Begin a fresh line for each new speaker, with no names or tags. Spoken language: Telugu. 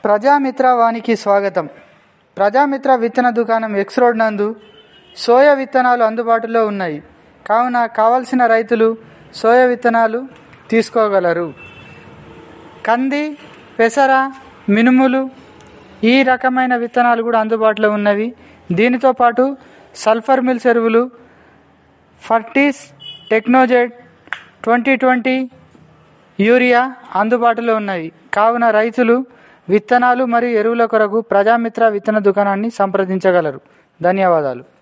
ప్రజామిత్ర వానికి స్వాగతం. ప్రజామిత్ర విత్తన దుకాణం ఎక్స్ రోడ్ నందు సోయా విత్తనాలు అందుబాటులో ఉన్నాయి. కావున కావలసిన రైతులు సోయా విత్తనాలు తీసుకోగలరు. కంది, పెసర, మినుములు ఈ రకమైన విత్తనాలు కూడా అందుబాటులో ఉన్నవి. దీనితో పాటు సల్ఫర్ మిల్స్ ఎరువులు, ఫర్టీస్, టెక్నోజెట్ 2020, యూరియా అందుబాటులో ఉన్నాయి. కావున రైతులు విత్తనాలు మరియు ఎరువుల కొరకు ప్రజామిత్ర విత్తన దుకాణాన్ని సంప్రదించగలరు. ధన్యవాదాలు.